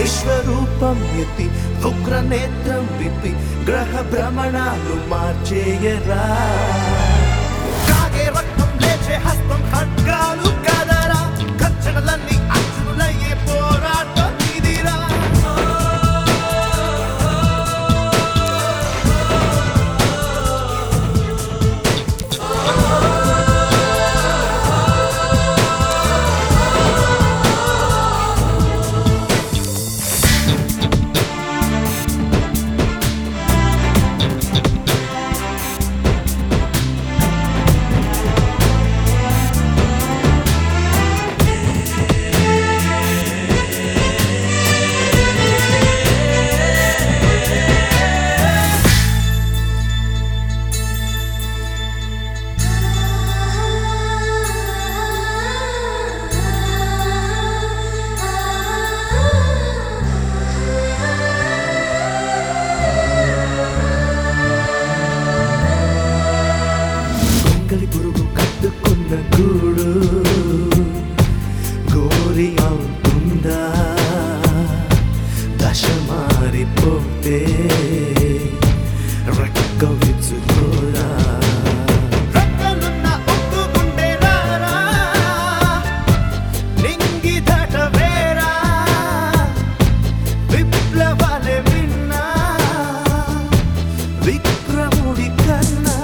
విశ్వరూపం ఎత్తి ఉగ్రనేత్రం విప్పి గ్రహ భ్రమణాలు మార్చేయరా కాగే రక్తం లేచే హస్తం ఖడ్గాలు కదరా ఖర్చనలన్నీ అర్జునులయ్యే పోరాటం ఇదిరా పురుగు కట్టుకున్న గూడు గోరి అవుతుందా దశ మారిపోతే రెక్క విచ్చుకోరా విప్లవాలే విన్నా విక్రముడి కన్నా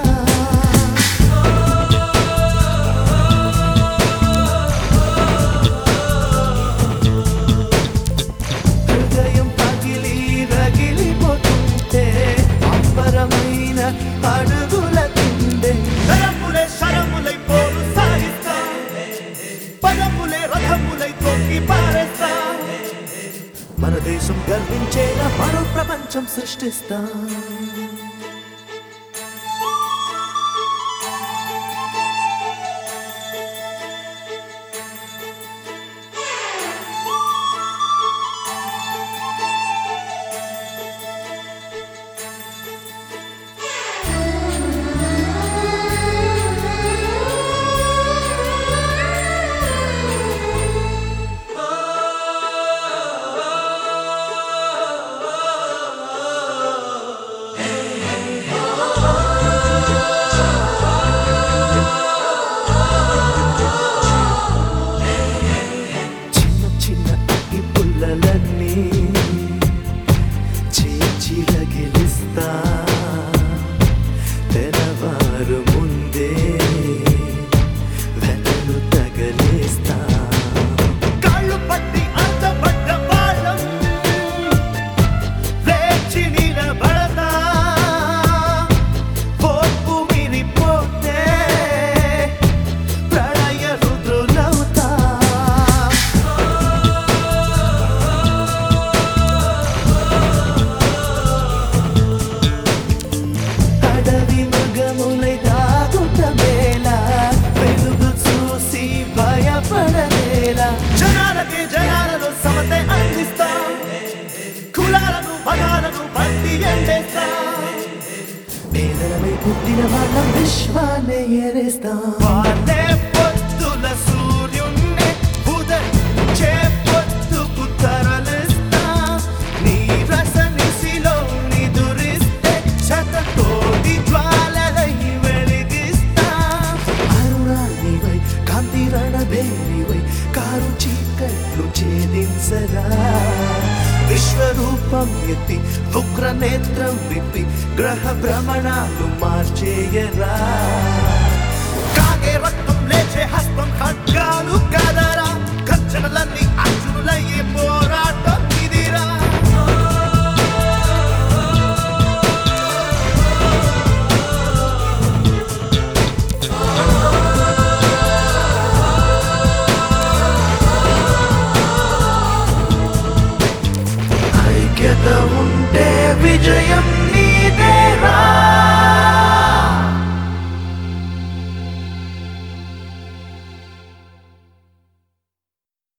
అడుగుల తిండే శరములే శరములై పోరు సాగిస్తా పదములే రథములై తొక్కి పారేస్తా మన దేశం గర్వించేలా మరో ప్రపంచం సృష్టిస్తా చేచిరగిలిస్తా తెరవారు ముందే వెతలు తగలేస్తా కాళ్ళు పట్టి అంతపడ్డ వాళ్ళం లేచి నిలబడతా పోపు మిరిపోతే ప్రళయ రుద్రులవుతా అడవి మృగములై దాగుతమేలా వెలుగు చూసి భయపడలేలా జనాలకి జనాలను సమతే అందిస్తా కులాలను మతాలను బట్టి ఎండేస్తా పేదలపై పుట్టిన వాళ్ళం విశ్వాన్ని ఏరేస్తా వాళ్ళే పొద్దుల సూర్యున్నే ఉదయించే పొద్దుకు తరలిస్తా నీ రస నిశిలో నిదురిస్తే శతకోటి జ్వాలలై వెలిగిస్తా అరుణానివై కాంతి రణభేరివై కారు చీకట్లు ఛేదించరా విశ్వరూపం ఎత్తి ఉగ్రనేత్రం విప్పి గ్రహ భ్రమణాలు మార్చేయరా కాగే రక్తం లేచే హస్తం ఖడ్గాలు కదరా ఖర్చనలన్నీ అర్జునులయ్యే పోరాటం ఇదిరా ఐక్యత ఉంటే విజయం